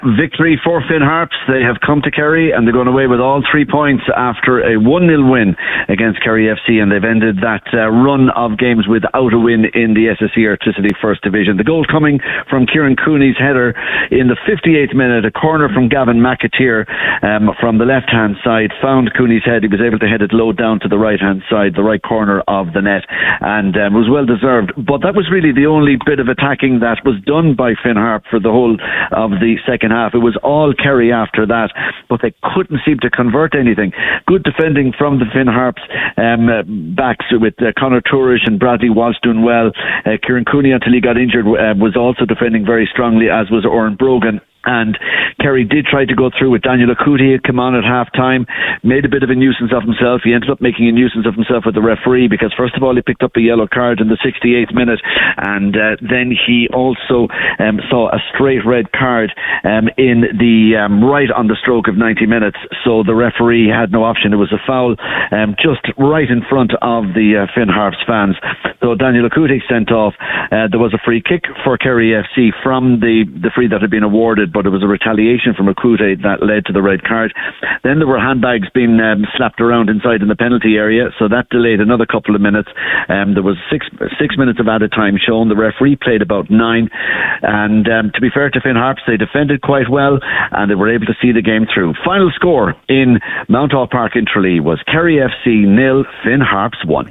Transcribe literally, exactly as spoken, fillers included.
Victory for Finn Harps. They have come to Kerry and they're going away with all three points after a one nil win against Kerry F C, and they've ended that uh, run of games without a win in the S S E Electricity First Division. The goal coming from Kieran Cooney's header in the fifty-eighth minute, a corner from Gavin McAteer um, from the left-hand side, found Cooney's head. He was able to head it low down to the right-hand side, the right corner of the net, and um, was well deserved. But that was really the only bit of attacking that was done by Finn Harp for the whole of the second half. It was all Kerry after that, but they couldn't seem to convert anything. Good defending from the Finn Harps um, uh, backs with uh, Conor Tourish and Bradley Walsh doing well. Uh, Kieran Cooney, until he got injured, uh, was also defending very strongly, as was Oren Brogan. And Kerry did try to go through with Daniel Akuti. He came on at half time, made a bit of a nuisance of himself. He ended up making a nuisance of himself with the referee, because first of all he picked up a yellow card in the sixty-eighth minute, and uh, then he also um, saw a straight red card um, in the um, right on the stroke of ninety minutes. So the referee had no option. It was a foul um, just right in front of the uh, Finn Harps fans. So Daniel Akuti sent off. Uh, there was a free kick for Kerry F C from the, the free that had been awarded, but it was a retaliation from Akuti that led to the red card. Then there were handbags being um, slapped around inside in the penalty area, so that delayed another couple of minutes. Um, there was six six minutes of added time shown. The referee played about nine, and um, to be fair to Finn Harps, they defended quite well and they were able to see the game through. Final score in Mount Hall Park in Tralee was Kerry F C nil, Finn Harps one.